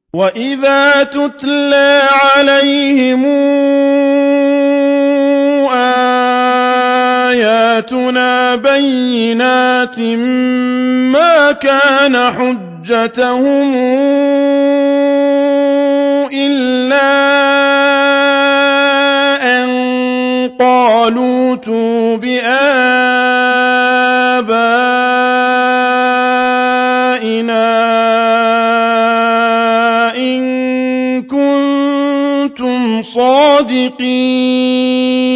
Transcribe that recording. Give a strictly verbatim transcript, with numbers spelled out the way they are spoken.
وَإِذَا تُتْلَىٰ عَلَيْهِمْ آيَاتُنَا بَيِّنَاتٍ مَّا كَانَ حُجَّتَهُمْ إِلَّا أَن قَالُوا ائْتُوا بِآبَائِنَا إِن كُنتُمْ صَادِقِينَ